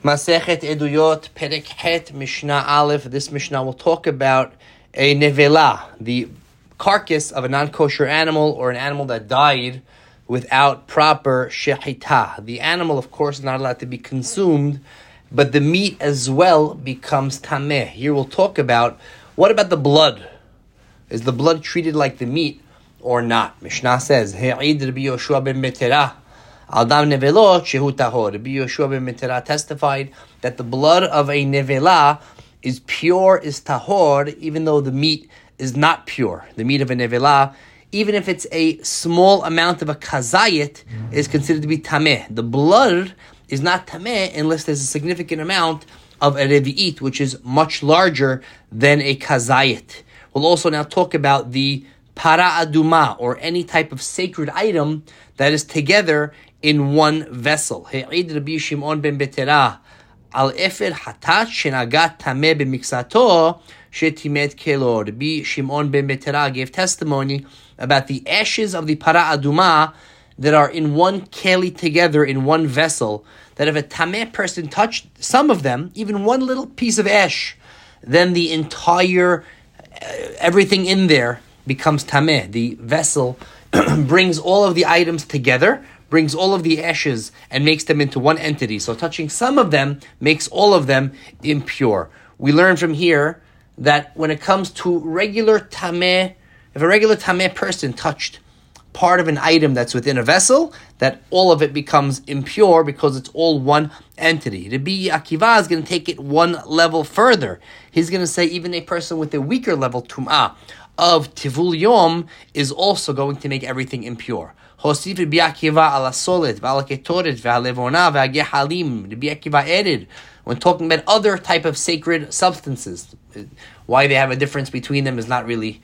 Masechet Eduyot, Perek Het, Mishnah Aleph. This Mishnah will talk about a nevela, the carcass of a non-kosher animal or an animal that died without proper shechita. The animal, of course, is not allowed to be consumed, but the meat as well becomes tameh. Here we'll talk about, what about the blood? Is the blood treated like the meat or not? Mishnah says, He'id Rabbi Yoshua ben Meterah, Aldam nevelot shehu tahor. Rabbi Yoshua ben Meterah testified that the blood of a nevela is pure, is tahor, even though the meat is not pure. The meat of a nevela, even if it's a small amount of a kazayit, is considered to be tameh. The blood is not tameh unless there's a significant amount of a revi'it, which is much larger than a kazayit. We'll also now talk about the para aduma, or any type of sacred item that is together in one vessel. He'id Rabbi Shimon ben Beterah al efer hatat shenagat tameh b'miksato shetimet kelo. Rabbi Shimon ben Beterah gave testimony about the ashes of the para aduma that are in one keli together in one vessel, that if a tameh person touched some of them, even one little piece of ash, then the entire, everything in there becomes tameh. The vessel brings all of the items together, brings all of the ashes and makes them into one entity. So touching some of them makes all of them impure. We learn from here that when it comes to regular tameh, if a regular tameh person touched part of an item that's within a vessel, that all of it becomes impure because it's all one entity. Rabbi Akiva is going to take it one level further. He's going to say even a person with a weaker level tum'ah of tivul yom is also going to make everything impure. Hosif Rabbi Akiva ala solet v'ala ketoret v'alevona v'agehalim. Rabbi Akiva added, when talking about other type of sacred substances, why they have a difference between them is not really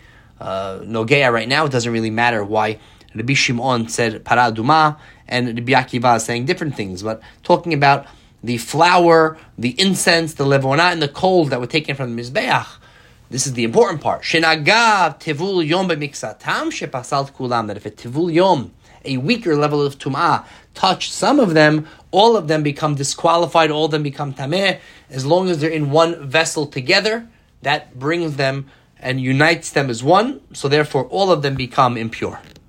nogea right now. It doesn't really matter why Rabbi Shimon said para aduma and Rabbi Akiva is saying different things. But talking about the flour, the incense, the levona, and the coal that were taken from the Mizbeach, this is the important part. Shenagav tivul yom b'miksatam shepasalt kulam. That if a tivul yom, a weaker level of tum'ah, touch some of them, all of them become disqualified, all of them become tameh. As long as they're in one vessel together, that brings them and unites them as one, so therefore all of them become impure.